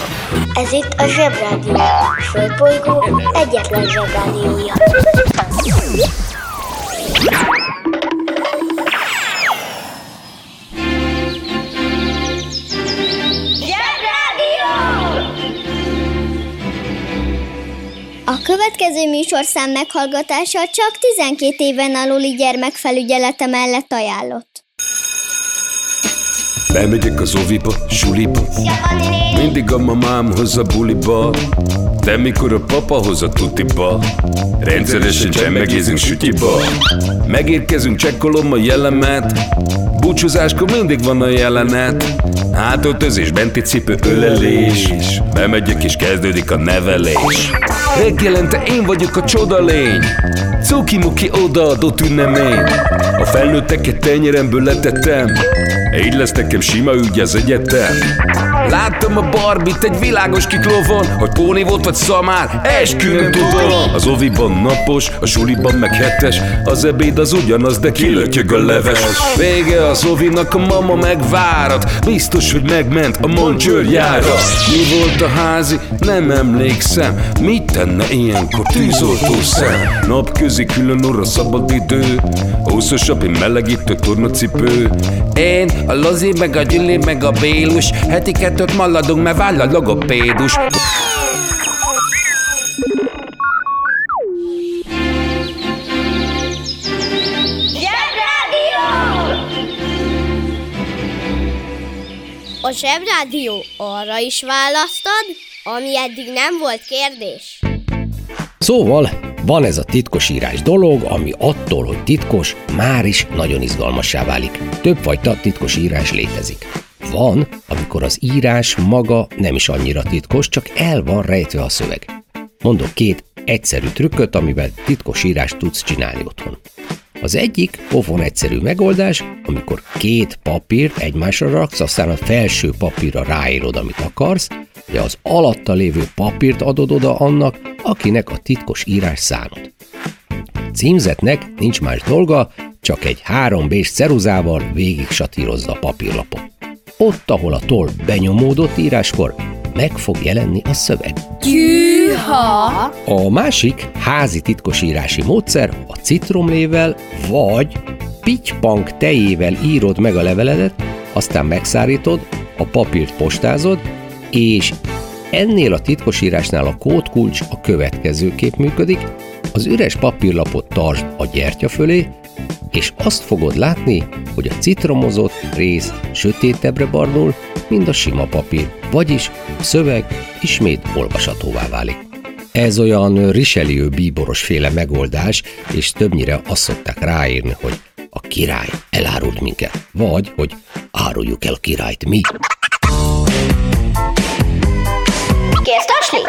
Ez itt a Zsebrádió, a Földbolygó egyetlen Zsebrádiója. A következő műsorszám meghallgatása csak 12 éven aluli gyermekfelügyelete mellett ajánlott. Bemegyek az oviba, suliba, mindig a mamám hoz a buliba, de mikor a papa hoz a tutiba, rendszeresen csemmegézünk sütyiba. Megérkezünk, csekkolom a jellemet, búcsúzáskor mindig van a jelenet. Hátöltözés, benti cipő, ölelés, bemegyek és kezdődik a nevelés. Megjelente én vagyok a csoda lény, cuki-muki odaadott ünnemény. A felnőtteket tenyeremből letettem, így lesz nekem sima ügy az egyetem. Láttam a Barbit egy világos kiklovon, hogy póni volt vagy szamár, eskü nem tudom. Az oviban napos, a suliban meg hetes, az ebéd az ugyanaz, de kilötyög a leves. Vége az ovinak, a mama megvárat, biztos, hogy megment a Moncsőrjára. Mi volt a házi? Nem emlékszem, mit tenne ilyenkor tűzoltó szem? Napközi külön orra szabad idő, húszosabb, melegítő tornacipő. Én, a Lozi, meg a Gyüli, meg a Bélus, heti kettőt maladunk, mert váll a logopédus. A Zsebrádió arra is választad, ami eddig nem volt kérdés. Szóval van ez a titkosírás dolog, ami attól, hogy titkos, már is nagyon izgalmassá válik. Többfajta titkosírás létezik. Van, amikor az írás maga nem is annyira titkos, csak el van rejtve a szöveg. Mondok két egyszerű trükköt, amivel titkosírást tudsz csinálni otthon. Az egyik pofon egyszerű megoldás, amikor két papírt egymásra raksz, aztán a felső papírra ráírod, amit akarsz, de az alatta lévő papírt adod oda annak, akinek a titkos írás szánod. Címzetnek nincs más dolga, csak egy 3B-s ceruzával végig satírozza a papírlapon. Ott, ahol a toll benyomódott íráskor, meg fog jelenni a szöveg. Gyűha! A másik házi titkosírási módszer a citromlével vagy pittypank tejével írod meg a leveledet, aztán megszárítod, a papírt postázod, és ennél a titkosírásnál a kódkulcs a következőképp működik: az üres papírlapot tartsd a gyertya fölé, és azt fogod látni, hogy a citromozott rész sötétebbre barnul, mint a sima papír, vagyis a szöveg ismét olvashatóvá válik. Ez olyan Richelieu bíboros féle megoldás, és többnyire azt szokták ráírni, hogy a király elárult minket, vagy hogy áruljuk el a királyt mi. Kérsz tasni?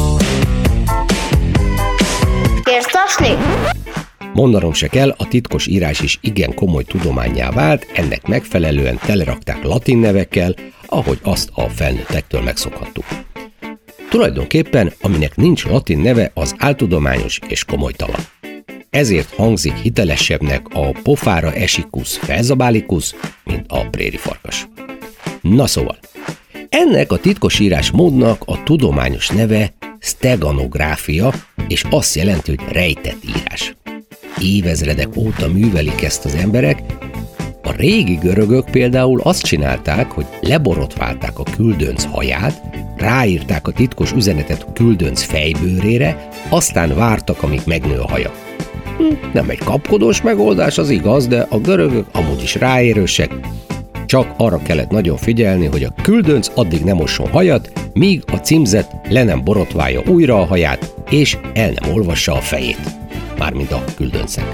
Kérsz tasni? Mondanom se kell, a titkos írás is igen komoly tudománnyá vált, ennek megfelelően telerakták latin nevekkel, ahogy azt a felnőttektől megszokhattuk. Tulajdonképpen, aminek nincs latin neve, az áltudományos és komolytalan. Ezért hangzik hitelesebbnek a pofára esikusz felzabálikusz, mint a prérifarkas. Na szóval, ennek a titkosírás módnak a tudományos neve steganográfia, és azt jelenti, hogy rejtett írás. Évezredek óta művelik ezt az emberek. A régi görögök például azt csinálták, hogy leborotválták a küldönc haját, ráírták a titkos üzenetet a küldönc fejbőrére, aztán vártak, amíg megnő a haja. Nem egy kapkodós megoldás, az igaz, de a görögök amúgy is ráérősek. Csak arra kellett nagyon figyelni, hogy a küldönc addig nem mosson hajat, míg a címzett le nem borotválja újra a haját, és el nem olvassa a fejét. Mármint a küldöncnek.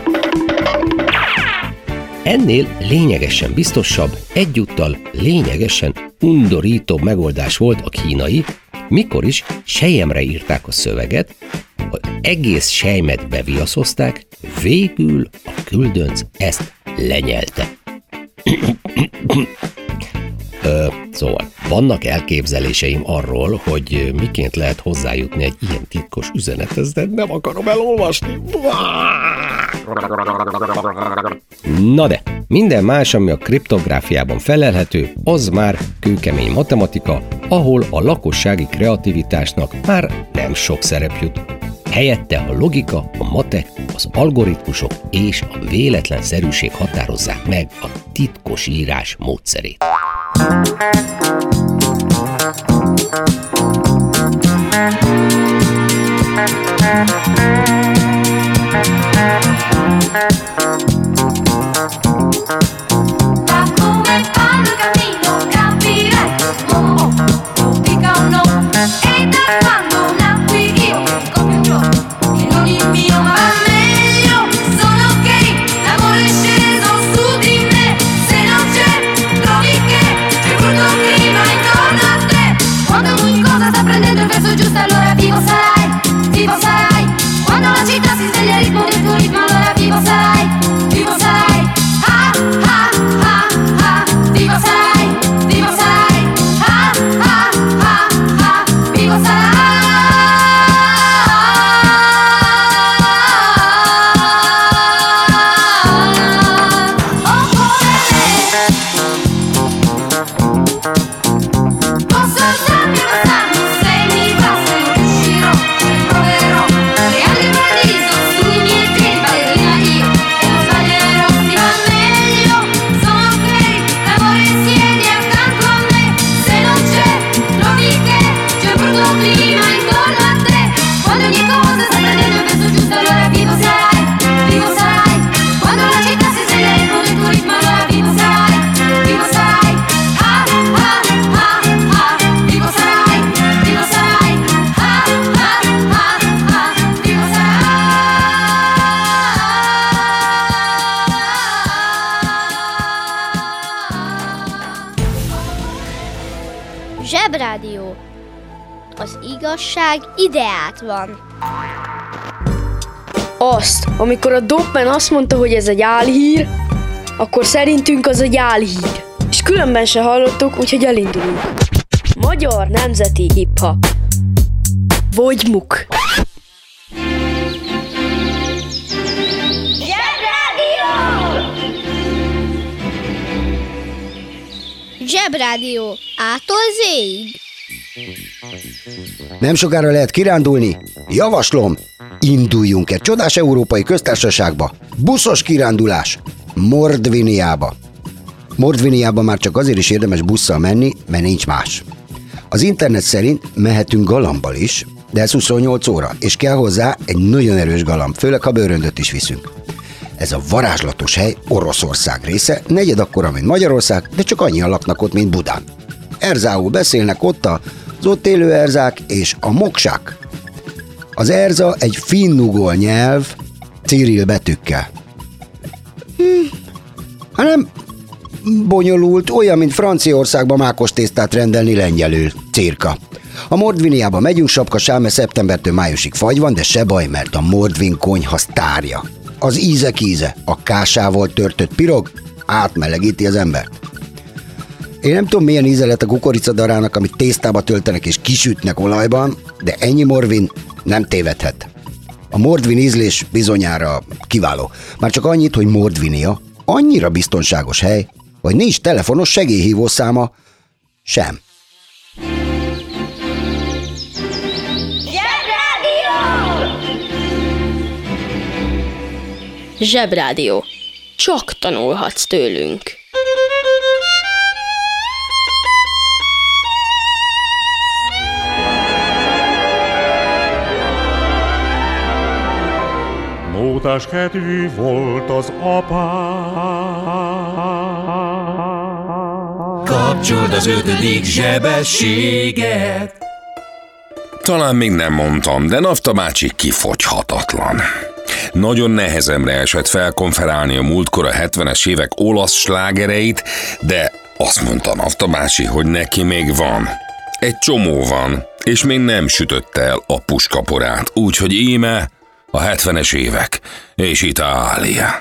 Ennél lényegesen biztosabb, egyúttal lényegesen undorítóbb megoldás volt a kínai, mikor is selyemre írták a szöveget, az egész selymet beviaszozták, végül a küldönc ezt lenyelte. Szóval vannak elképzeléseim arról, hogy miként lehet hozzájutni egy ilyen titkos üzenethez, de nem akarom elolvasni. Na de, minden más, ami a kriptográfiában felelhető, az már kőkemény matematika, ahol a lakossági kreativitásnak már nem sok szerep jut. Helyette a logika, a matek, az algoritmusok és a véletlenszerűség határozzák meg a titkos írás módszerét. Zsebrádió. Az igazság ideát van. Azt, amikor a Dopman azt mondta, hogy ez egy álhír, akkor szerintünk az egy álhír. És különben se hallottuk, úgyhogy elindulunk. Magyar nemzeti hip-hop. Vogymuk. Zsebrádió. A-tól Z-ig. Nem sokára lehet kirándulni? Javaslom, induljunk egy csodás európai köztársaságba. Buszos kirándulás. Mordviniába. Mordviniába már csak azért is érdemes busszal menni, mert nincs más. Az internet szerint mehetünk galambal is, de ez 28 óra, és kell hozzá egy nagyon erős galamb, főleg ha bőröndöt is viszünk. Ez a varázslatos hely Oroszország része, negyed akkora, mint Magyarország, de csak annyian laknak ott, mint Budán. Erzául beszélnek ott az ott élő erzák és a moksák. Az erza egy finnugol nyelv cirill betűkkel. Nem bonyolult, olyan, mint Franciaországban mákos tésztát rendelni lengyelül, cirka. A Mordviniába megyünk, sapkasán, mert szeptembertől májusig fagy van, de se baj, mert a Mordvin konyha sztárja. Az ízek íze, a kásával törtött pirog átmelegíti az embert. Én nem tudom, milyen íze lett a kukoricadarának, amit tésztába töltenek és kisütnek olajban, de ennyi Mordvin nem tévedhet. A Mordvin ízlés bizonyára kiváló. Már csak annyit, hogy Mordvinia annyira biztonságos hely, hogy nincs telefonos segélyhívószáma sem. Zsebrádió. Csak tanulhatsz tőlünk. Mótás kedvű volt az apám. Kapcsold az 5. zsebességet. Talán még nem mondtam, de Nafta bácsi kifogyhatatlan. Nagyon nehezemre esett felkonferálni a múltkor a 70-es évek olasz slágereit, de azt mondta Nafta bácsi, hogy neki még van. Egy csomó van, és még nem sütötte el a puskaporát, úgyhogy íme a 70-es évek és Itália.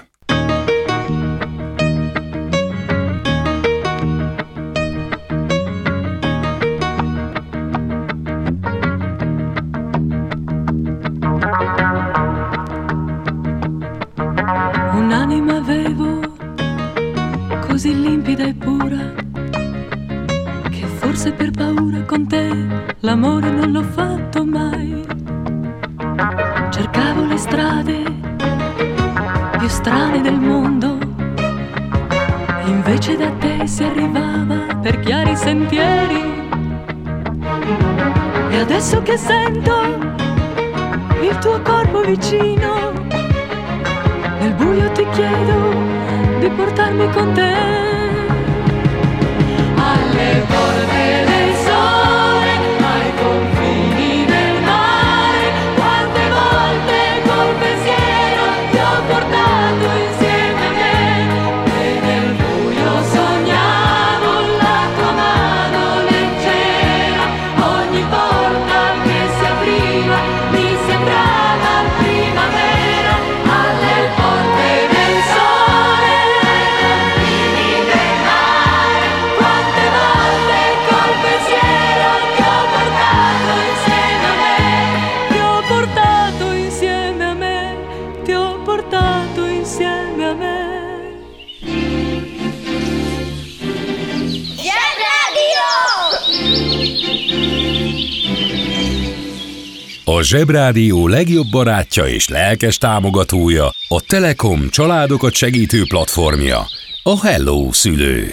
forse per paura con te l'amore non l'ho fatto mai. Cercavo le strade più strane del mondo, invece da te si arrivava per chiari sentieri. E adesso che sento il tuo corpo vicino, nel buio ti chiedo di portarmi con te. Alle porte del sole, ai confini del mare, quante volte col pensiero ti ho portato insieme a me. E nel buio sognavo la tua mano leggera, ogni porta che si apriva mi sembrava primavera. Alle porte del sole, ai confini del mare, quante volte col pensiero ti ho portato insieme a me. Ti ho portato insieme a me, ti ho portato insieme a me. A Zsebrádió legjobb barátja és lelkes támogatója a Telekom családokat segítő platformja, a Hello Szülő.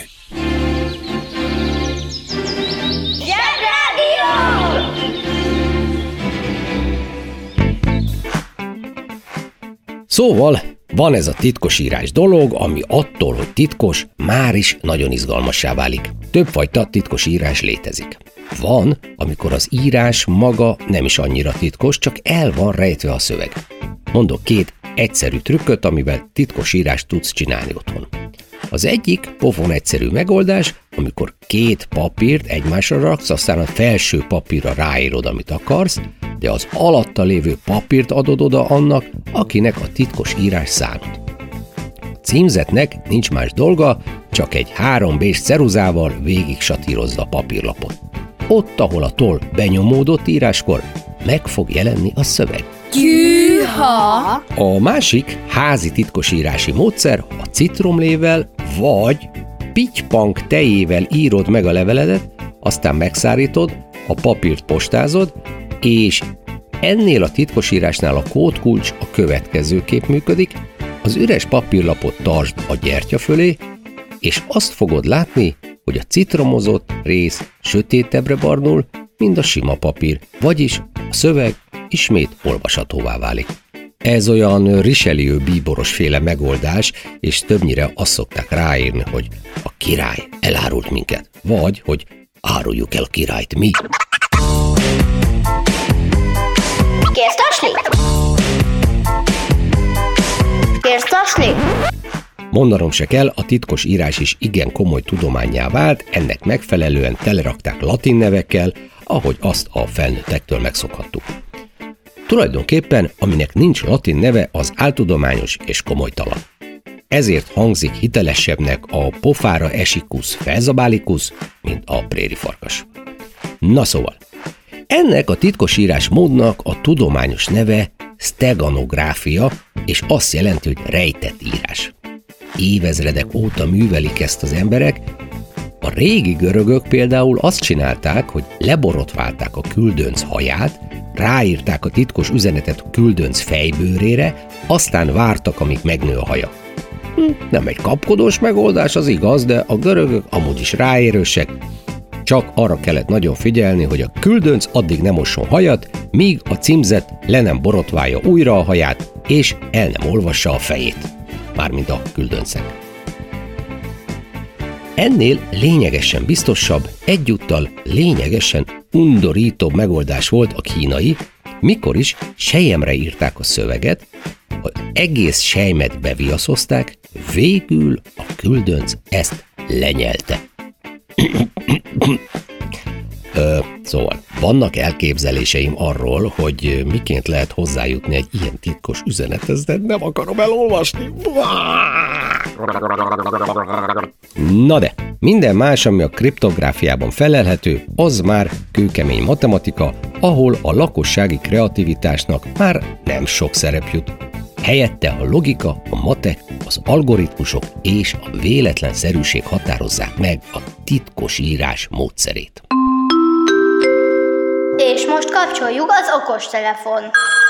Szóval van ez a titkosírás dolog, ami attól, hogy titkos, már is nagyon izgalmassá válik. Többfajta titkosírás létezik. Van, amikor az írás maga nem is annyira titkos, csak el van rejtve a szöveg. Mondok két egyszerű trükköt, amivel titkosírást tudsz csinálni otthon. Az egyik pofon egyszerű megoldás, amikor két papírt egymásra raksz, aztán a felső papírra ráírod, amit akarsz, de az alatta lévő papírt adod oda annak, akinek a titkos írás szánod. A címzetnek nincs más dolga, csak egy 3B-s ceruzával végig satírozza a papírlapot. Ott, ahol a toll benyomódott íráskor, meg fog jelenni a szöveg. Gyűha! A másik házi titkosírási módszer a citromlével vagy pittypank tejével írod meg a leveledet, aztán megszárítod, a papírt postázod, és ennél a titkosírásnál a kódkulcs a következőképp működik, az üres papírlapot tartsd a gyertya fölé, és azt fogod látni, hogy a citromozott rész sötétebbre barnul, mint a sima papír, vagyis a szöveg ismét olvashatóvá válik. Ez olyan Richelieu bíboros féle megoldás, és többnyire azt szokták ráírni, hogy a király elárult minket, vagy hogy áruljuk el a királyt mi. Kérsz tasni? Kérsz tasni? Mondanom se kell, a titkos írás is igen komoly tudománnyá vált, ennek megfelelően telerakták latin nevekkel, ahogy azt a felnőttektől megszokhattuk. Tulajdonképpen, aminek nincs latin neve, az áltudományos és komolytalan. Ezért hangzik hitelesebbnek a pofára esikusz felzabálikusz, mint a prérifarkas. Na szóval, ennek a titkosírás módnak a tudományos neve steganográfia, és azt jelenti, hogy rejtett írás. Évezredek óta művelik ezt az emberek. A régi görögök például azt csinálták, hogy leborotválták a küldönc haját, ráírták a titkos üzenetet a küldönc fejbőrére, aztán vártak, amíg megnő a haja. Nem egy kapkodós megoldás, az igaz, de a görögök amúgy is ráérősek. Csak arra kellett nagyon figyelni, hogy a küldönc addig nem mosson hajat, míg a címzett le nem borotválja újra a haját, és el nem olvassa a fejét. Mármint a küldöncek. Ennél lényegesen biztosabb, egyúttal lényegesen undorítóbb megoldás volt a kínai, mikor is selyemre írták a szöveget, az egész selymet beviaszozták, végül a küldönc ezt lenyelte. Szóval vannak elképzeléseim arról, hogy miként lehet hozzájutni egy ilyen titkos üzenethez, de nem akarom elolvasni. Na de, minden más, ami a kriptográfiában felelhető, az már kőkemény matematika, ahol a lakossági kreativitásnak már nem sok szerep jut. Helyette a logika, a matek, az algoritmusok és a véletlenszerűség határozzák meg a titkosírás módszerét. És most kapcsoljuk az okostelefon.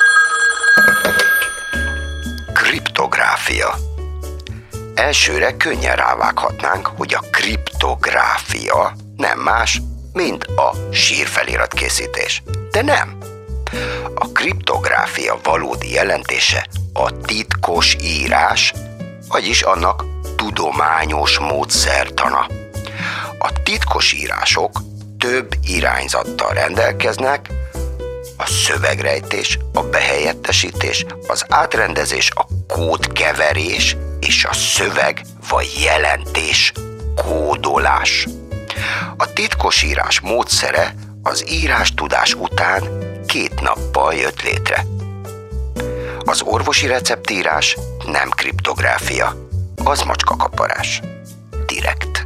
Kriptográfia. Elsőre könnyen rávághatnánk, hogy a kriptográfia nem más, mint a sírfeliratkészítés. De nem. A kriptográfia valódi jelentése a titkos írás, vagyis annak tudományos módszertana. A titkos írások több irányzattal rendelkeznek, a szövegrejtés, a behelyettesítés, az átrendezés, a kódkeverés és a szöveg vagy jelentés kódolás. A titkosírás módszere az írástudás után 2 nappal jött létre. Az orvosi receptírás nem kriptográfia, az macskakaparás. Direkt.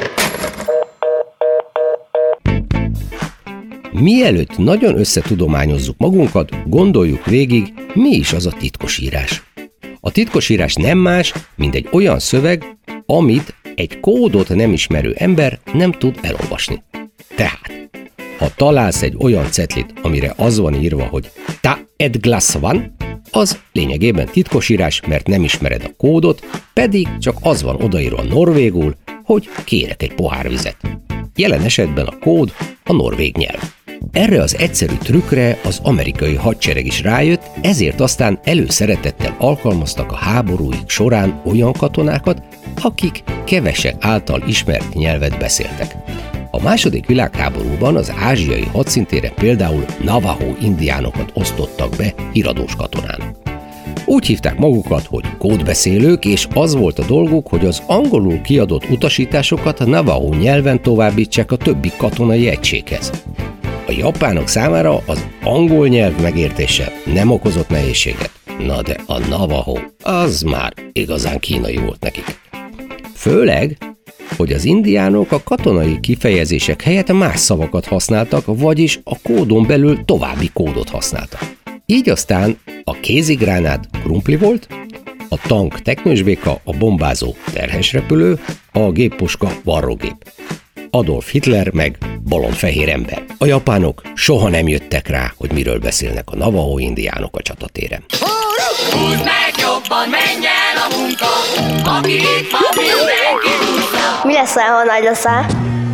Mielőtt nagyon összetudományozzuk magunkat, gondoljuk végig, mi is az a titkosírás. A titkosírás nem más, mint egy olyan szöveg, amit egy kódot nem ismerő ember nem tud elolvasni. Tehát, ha találsz egy olyan cetlit, amire az van írva, hogy ta ett glas van, az lényegében titkosírás, mert nem ismered a kódot, pedig csak az van odaírva norvégul, hogy kérek egy pohár vizet. Jelen esetben a kód a norvég nyelv. Erre az egyszerű trükkre az amerikai hadsereg is rájött, ezért aztán előszeretettel alkalmaztak a háborúik során olyan katonákat, akik kevesek által ismert nyelvet beszéltek. A második világháborúban az ázsiai hadszintéren például Navajo indiánokat osztottak be híradós katonán. Úgy hívták magukat, hogy kódbeszélők, és az volt a dolguk, hogy az angolul kiadott utasításokat a Navajo nyelven továbbítsák a többi katonai egységhez. A japánok számára az angol nyelv megértése nem okozott nehézséget. Na de a Navajo, az már igazán kínai volt nekik. Főleg, hogy az indiánok a katonai kifejezések helyett más szavakat használtak, vagyis a kódon belül további kódot használtak. Így aztán a kézigránát krumpli volt, a tank teknősbéka, a bombázó terhesrepülő, a géppuska varrógép. Adolf Hitler meg balonfehér ember. A japánok soha nem jöttek rá, hogy miről beszélnek a Navajo indiánok a csatatéren. Húzd meg jobban, menj el a munka, aki itt van, mindenki húzza. Mi leszel, ha nagy leszel?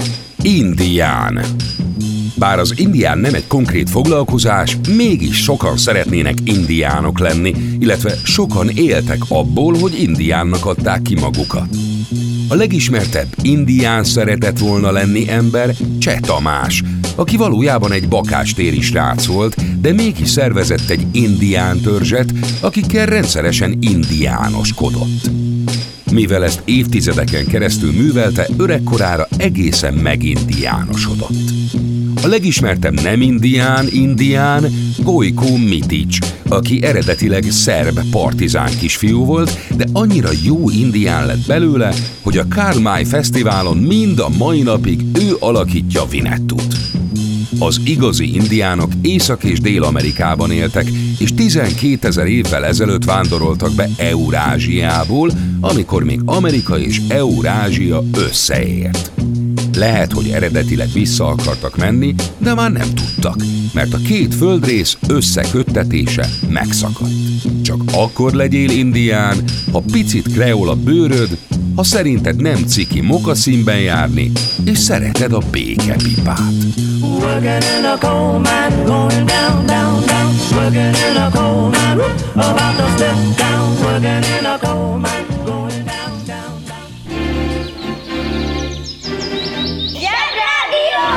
Indián. Bár az indián nem egy konkrét foglalkozás, mégis sokan szeretnének indiánok lenni, illetve sokan éltek abból, hogy indiánnak adták ki magukat. A legismertebb indián szeretett volna lenni ember Cseh Tamás, aki valójában egy bakástéri srác volt, de mégis szervezett egy indián törzset, akikkel rendszeresen indiánoskodott. Mivel ezt évtizedeken keresztül művelte, öregkorára egészen megindiánosodott. A legismertebb nem indián Gojko Mitić, aki eredetileg szerb partizán kisfiú volt, de annyira jó indián lett belőle, hogy a Karl May Fesztiválon mind a mai napig ő alakítja Vinettut. Az igazi indiánok Észak- és Dél-Amerikában éltek, és 12 000 évvel ezelőtt vándoroltak be Eurázsiából, amikor még Amerika és Eurázsia összeért. Lehet, hogy eredetileg vissza akartak menni, de már nem tudtak, mert a két földrész összeköttetése megszakadt. Csak akkor legyél indián, ha picit kreol a bőröd, ha szerinted nem ciki mokaszínben járni, és szereted a békepipát. Working in a coal mine, going down, down, down. Working in a coal mine, whoop, about to step down. Working in a coal mine, going down, down, down. Zsebrádió!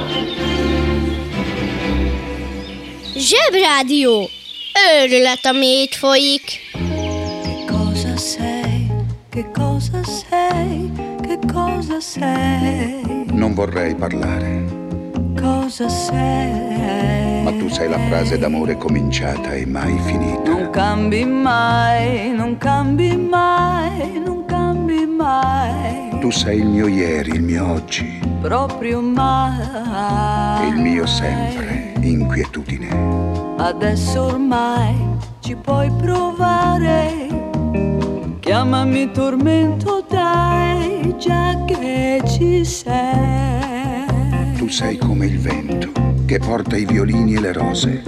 Zsebrádió! Őrület, ami itt folyik. Che cosa sei? Che cosa sei? Che cosa sei? Non vorrei parlare, Cosa sei? ma tu sei la frase d'amore cominciata e mai finita. Non cambi mai, non cambi mai, non cambi mai. Tu sei il mio ieri, il mio oggi, Proprio mai. e il mio sempre, inquietudine. Adesso ormai ci puoi provare. Chiamami tormento, dai, già che ci sei. Tu tu sei come il vento che porta i violini e le rose.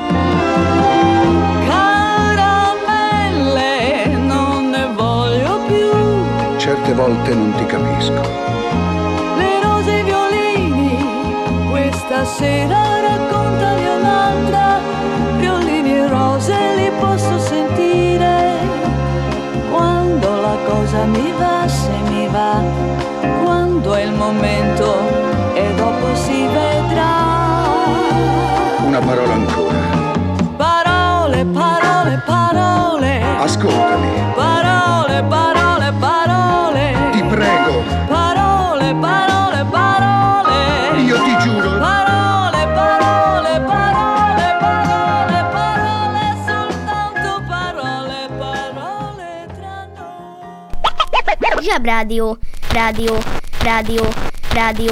Caramelle, non ne voglio più. Certe volte non ti capisco. Le rose e i violini, questa sera raccontami un'altra. Violini e rose li posso sentire quando la cosa mi va, se mi va, quando è il momento e dopo si vedrà. Una parola ancora. Parole, parole, parole. Ascoltami. Parole, parole, parole. Ti prego. Parole, parole, parole. Io ti giuro. Parole, parole, parole, parole, parole, soltanto parole, parole tra noi. Zsebrádió, rádió, rádió, rádió.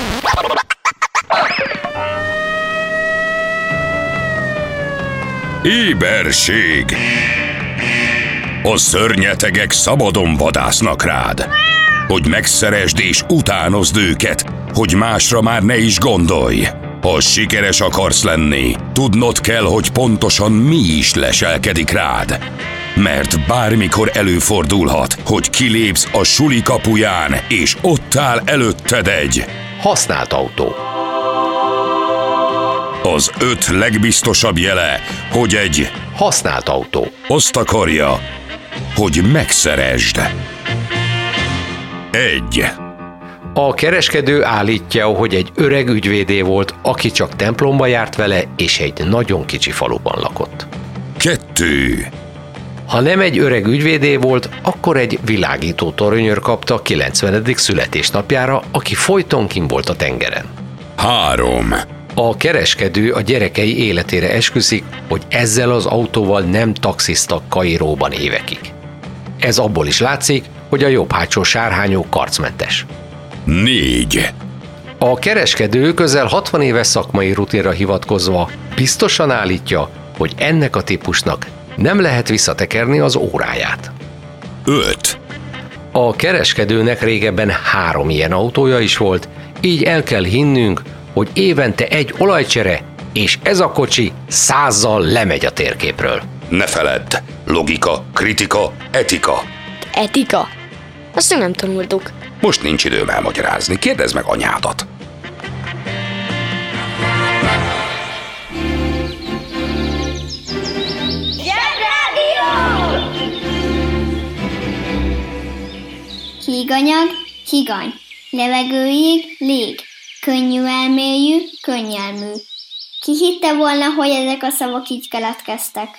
Éberség! A szörnyetegek szabadon vadásznak rád, hogy megszeresd és utánozd őket, hogy másra már ne is gondolj. Ha sikeres akarsz lenni, tudnod kell, hogy pontosan mi is leselkedik rád. Mert bármikor előfordulhat, hogy kilépsz a suli kapuján, és ott áll előtted egy használt autó. Az 5 legbiztosabb jele, hogy egy használt autó azt akarja, hogy megszeresd. 1. A kereskedő állítja, hogy egy öreg ügyvédé volt, aki csak templomba járt vele, és egy nagyon kicsi faluban lakott. 2. Ha nem egy öreg ügyvédé volt, akkor egy világító toronyőr kapta a 90. születésnapjára, aki folyton kint volt a tengeren. 3. A kereskedő a gyerekei életére esküszik, hogy ezzel az autóval nem taxiztak Kairóban évekig. Ez abból is látszik, hogy a jobb hátsó sárhányó karcmentes. 4. A kereskedő közel 60 éves szakmai rutinra hivatkozva biztosan állítja, hogy ennek a típusnak nem lehet visszatekerni az óráját. 5. A kereskedőnek régebben 3 ilyen autója is volt, így el kell hinnünk, hogy évente egy olajcsere, és ez a kocsi 100-zal lemegy a térképről. Ne feledd! Logika, kritika, etika. Etika? Azt még nem tanultuk. Most nincs időm elmagyarázni, kérdezd meg anyádat. Híganyag, higany. Levegőig, lég. Könnyű elmélyű, könnyelmű. Ki hitte volna, hogy ezek a szavak így keletkeztek?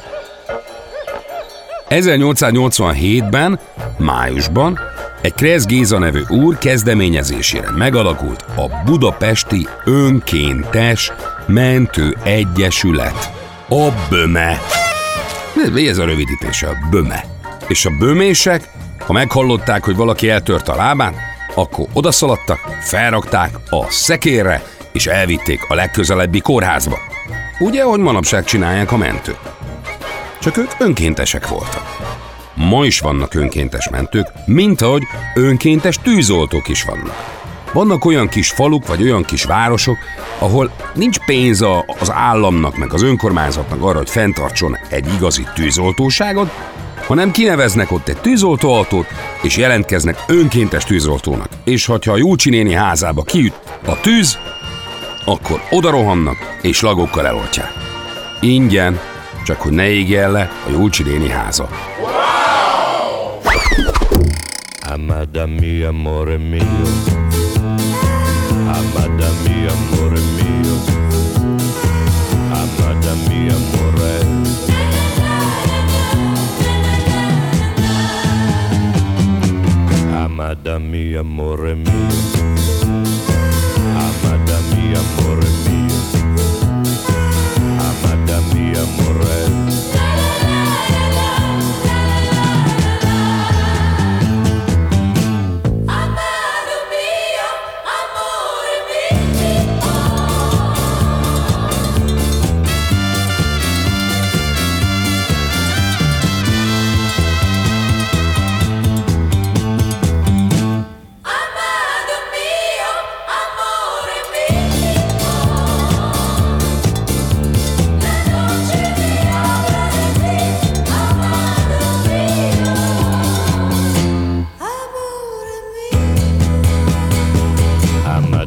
1887-ben, májusban egy Kressz Géza nevű úr kezdeményezésére megalakult a Budapesti Önkéntes Mentő Egyesület. A BÖME. Ez a rövidítése, a BÖME. És a bömések, ha meghallották, hogy valaki eltört a lábán, akkor odaszaladtak, felrakták a szekérre, és elvitték a legközelebbi kórházba. Ugye, ahogy manapság csinálják a mentők. Csak ők önkéntesek voltak. Ma is vannak önkéntes mentők, mint ahogy önkéntes tűzoltók is vannak. Vannak olyan kis faluk, vagy olyan kis városok, ahol nincs pénz az államnak, meg az önkormányzatnak arra, hogy fenntartson egy igazi tűzoltóságot, hanem kineveznek ott egy tűzoltóautót, és jelentkeznek önkéntes tűzoltónak. És ha a Júlcsi néni házába kiüt a tűz, akkor oda rohannak, és lagokkal eloltják. Ingyen, csak hogy ne égjen le a Júlcsi néni háza. Amada mia, amore mio. Amada mia, amore mio. Amada mia, amore. Amada mia, amore mio. Amada mia, amore mio. Amada mia, amore.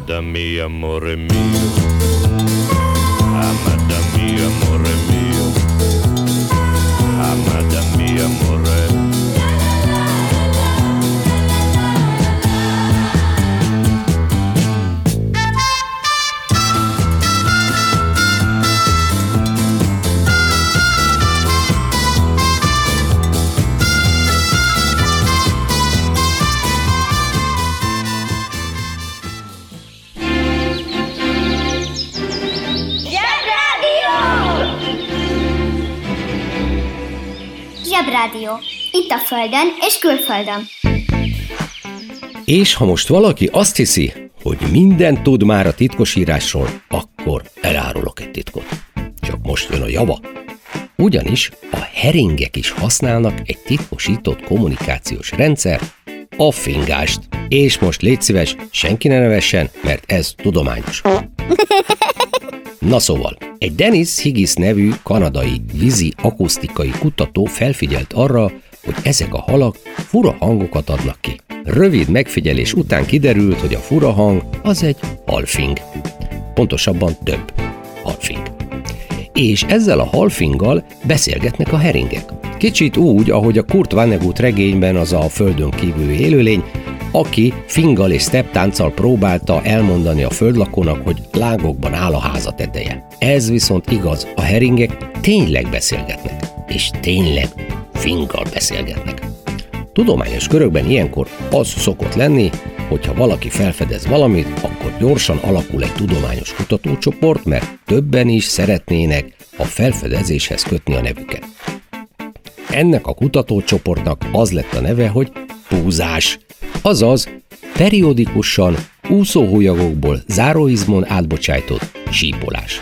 Amada mia, amore mio. Amada mia, amore mio. Amada mia, amore. Zsebrádió. Itt a Földön és külföldön. És ha most valaki azt hiszi, hogy mindent tud már a titkosírásról, akkor elárulok egy titkot. Csak most jön a java. Ugyanis a heringek is használnak egy titkosított kommunikációs rendszer, a fingást. És most légy szíves, senki ne nevessen, mert ez tudományos. Na szóval, egy Dennis Higgins nevű kanadai vízi akusztikai kutató felfigyelt arra, hogy ezek a halak fura hangokat adnak ki. Rövid megfigyelés után kiderült, hogy a fura hang az egy halfing. Pontosabban több halfing. És ezzel a halfinggal beszélgetnek a heringek. Kicsit úgy, ahogy a Kurt Vonnegut regényben az a földön kívüli élőlény, aki finggal és stepptánccal próbálta elmondani a földlakónak, hogy lángokban áll a háza teteje. Ez viszont igaz, a heringek tényleg beszélgetnek, és tényleg finggal beszélgetnek. Tudományos körökben ilyenkor az szokott lenni, hogyha valaki felfedez valamit, akkor gyorsan alakul egy tudományos kutatócsoport, mert többen is szeretnének a felfedezéshez kötni a nevüket. Ennek a kutatócsoportnak az lett a neve, hogy púzás. Azaz, periódikusan úszóhólyagokból záróizmon átbocsájtott sípolás.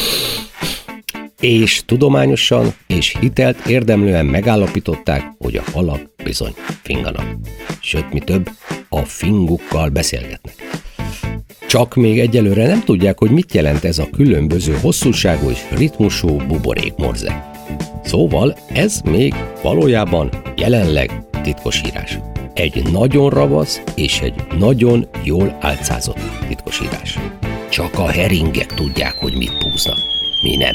És tudományosan és hitelt érdemlően megállapították, hogy a halak bizony finganak. Sőt, mi több, a fingukkal beszélgetnek. Csak még egyelőre nem tudják, hogy mit jelent ez a különböző hosszúságú és ritmusú buborékmorze. Szóval ez még valójában jelenleg titkosírás. Egy nagyon ravasz és egy nagyon jól álcázott titkosírás. Csak a heringek tudják, hogy mit púznak. Mi nem.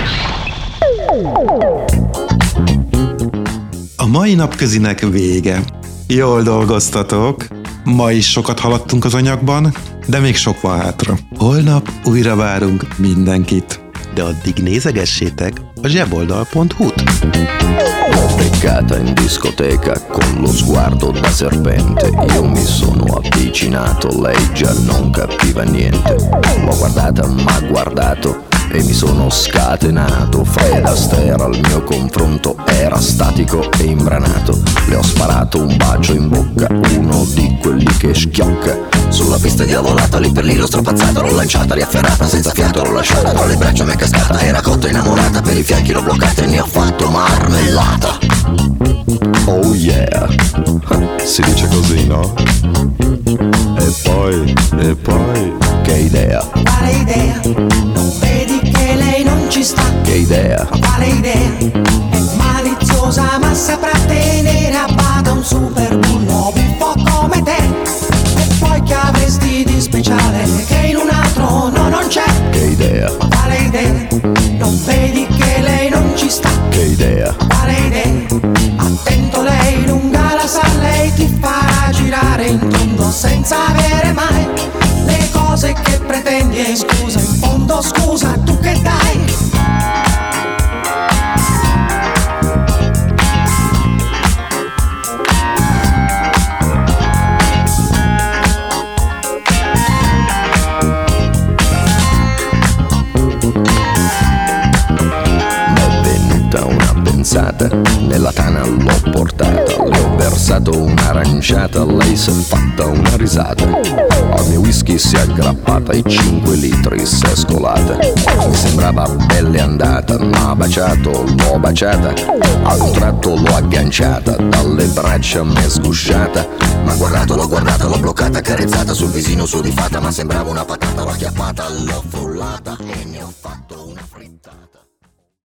A mai napközinek vége. Jól dolgoztatok. Ma is sokat haladtunk az anyagban, de még sok van hátra. Holnap újra várunk mindenkit. De addig nézegessétek a zseboldal.hu-t. L'ho beccata in discoteca con lo sguardo da serpente. Io mi sono avvicinato, lei già non capiva niente. L'ho guardata, m'ha guardato e mi sono scatenato. Fred Astaire al mio confronto era statico e imbranato. Le ho sparato un bacio in bocca, uno di quelli che schiocca. Sulla pista diavolata, lì per lì l'ho strappazzata, l'ho lanciata, riafferrata, senza fiato l'ho lasciata, tra le braccia m'è cascata, era cotta innamorata, per i fianchi l'ho bloccata e ne ho fatto marmellata. Oh yeah, si dice così, no? E poi, che idea? Quale idea? Non vedi che lei non ci sta? Che idea? Quale idea? È maliziosa ma saprà tenere a bada un super bullo un po' come te. E poi che avresti di speciale che in un altro no, non c'è? Che idea? Quale idea? Non vedi che lei non ci sta? Che idea? Quale idea? Attento, lei lunga la sa, lei ti farà girare in tondo senza avere mai le cose che pretendi. E scusa, in fondo scusa, tu che dai? Nella tana l'ho portata, le ho versato un'aranciata, lei si è fatta una risata. Al mio whisky si è aggrappata e 5 litri si è scolata. Mi sembrava belle andata, m'ha baciato, l'ho baciata. Ad un tratto l'ho agganciata, dalle braccia m'è sgusciata. M'ha guardato, l'ho guardata, l'ho bloccata, accarezzata sul visino sudifata. Ma sembrava una patata, l'ho acchiappata, l'ho frullata e ne ho fatto una frittata.